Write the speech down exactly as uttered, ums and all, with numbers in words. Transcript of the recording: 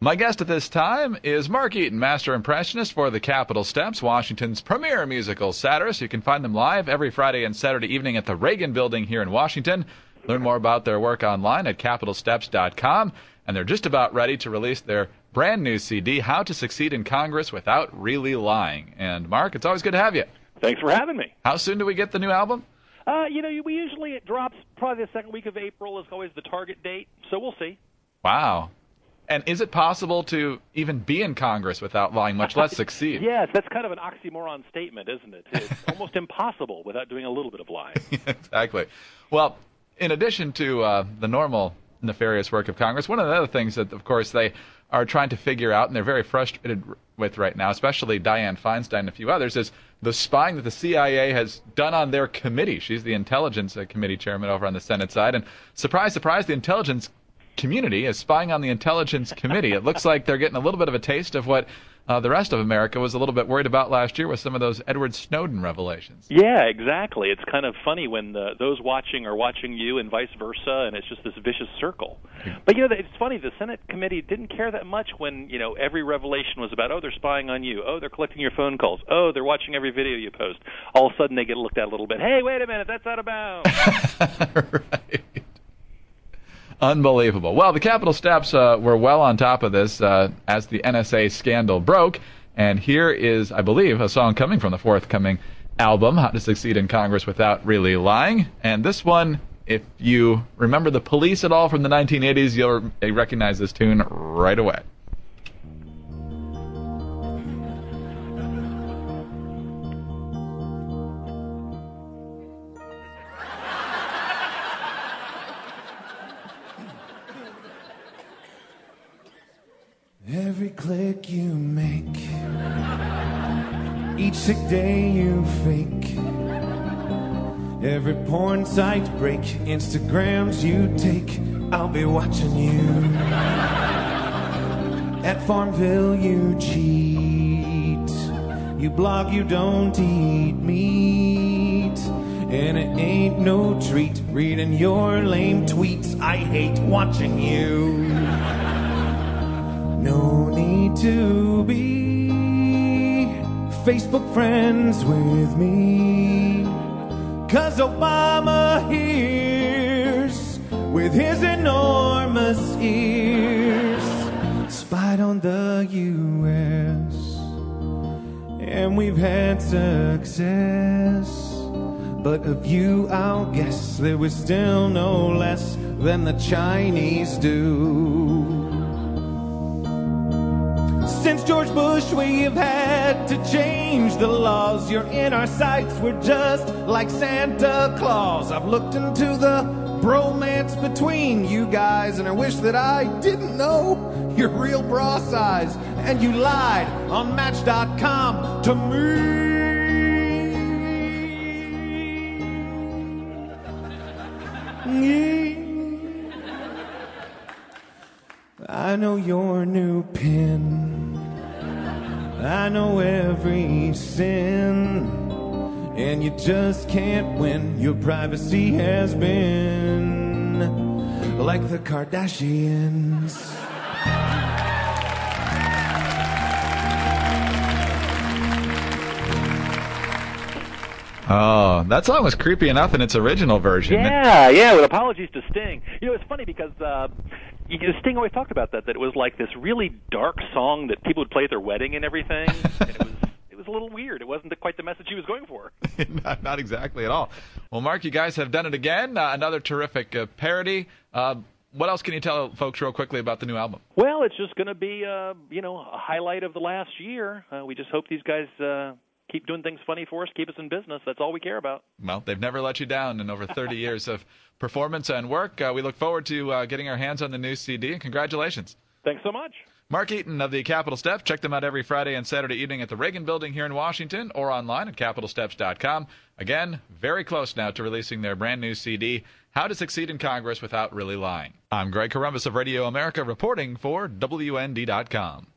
My guest at this time is Mark Eaton, master impressionist for the Capitol Steps, Washington's premier musical satirist. You can find them live every Friday and Saturday evening at the Reagan Building here in Washington. Learn more about their work online at capitol steps dot com. And they're just about ready to release their brand new C D, How to Succeed in Congress Without Really Lying. And Mark, it's always good to have you. Thanks for having me. How soon do we get the new album? Uh, you know, we usually, it drops probably the second week of April is always the target date, so we'll see. Wow. And is it possible to even be in Congress without lying, much less succeed? Yes, that's kind of an oxymoron statement, isn't it? It's almost impossible without doing a little bit of lying. Exactly. Well, in addition to uh, the normal nefarious work of Congress, one of the other things that, of course, they are trying to figure out, and they're very frustrated with right now, especially Dianne Feinstein and a few others, is the spying that the C I A has done on their committee. She's the Intelligence Committee chairman over on the Senate side, and surprise, surprise, the Intelligence Community is spying on the Intelligence Committee. It looks like they're getting a little bit of a taste of what uh, the rest of America was a little bit worried about last year with some of those Edward Snowden revelations. Yeah, exactly. It's kind of funny when the, those watching are watching you and vice versa, and it's just this vicious circle. But, you know, it's funny, the Senate committee didn't care that much when, you know, every revelation was about, oh, they're spying on you, oh, they're collecting your phone calls, oh, they're watching every video you post. All of a sudden they get looked at a little bit. Hey, wait a minute, that's out of bounds. Right. Unbelievable. Well, the Capitol Steps uh, were well on top of this uh, as the N S A scandal broke. And here is, I believe, a song coming from the forthcoming album, How to Succeed in Congress Without Really Lying. And this one, if you remember The Police at all from the nineteen eighties, you'll recognize this tune right away. Every click you make, each sick day you fake, every porn site break, Instagrams you take, I'll be watching you. At Farmville you cheat, you blog, you don't eat meat, and it ain't no treat reading your lame tweets. I hate watching you. No need to be Facebook friends with me, 'cause Obama hears with his enormous ears, spied on the U S, and we've had success. But of you, I'll guess there was still no less than the Chinese do. Since George Bush, we have had to change the laws. You're in our sights, we're just like Santa Claus. I've looked into the bromance between you guys, and I wish that I didn't know your real bra size. And you lied on Match dot com to me. I know your new pin, I know every sin, and you just can't win. Your privacy has been like the Kardashians. Oh, that song was creepy enough in its original version. Yeah, yeah, with apologies to Sting. You know, it's funny because uh, you know, Sting always talked about that, that it was like this really dark song that people would play at their wedding and everything. And it was it was a little weird. It wasn't quite the message he was going for. not, not exactly at all. Well, Mark, you guys have done it again. Uh, another terrific uh, parody. Uh, what else can you tell folks real quickly about the new album? Well, it's just going to be, uh, you know, a highlight of the last year. Uh, we just hope these guys uh, keep doing things funny for us, keep us in business. That's all we care about. Well, they've never let you down in over thirty years of performance and work. Uh, we look forward to uh, getting our hands on the new C D, and congratulations. Thanks so much. Mark Eaton of the Capitol Steps. Check them out every Friday and Saturday evening at the Reagan Building here in Washington or online at capitol steps dot com. Again, very close now to releasing their brand new C D, How to Succeed in Congress Without Really Lying. I'm Greg Corombos of Radio America reporting for W N D dot com.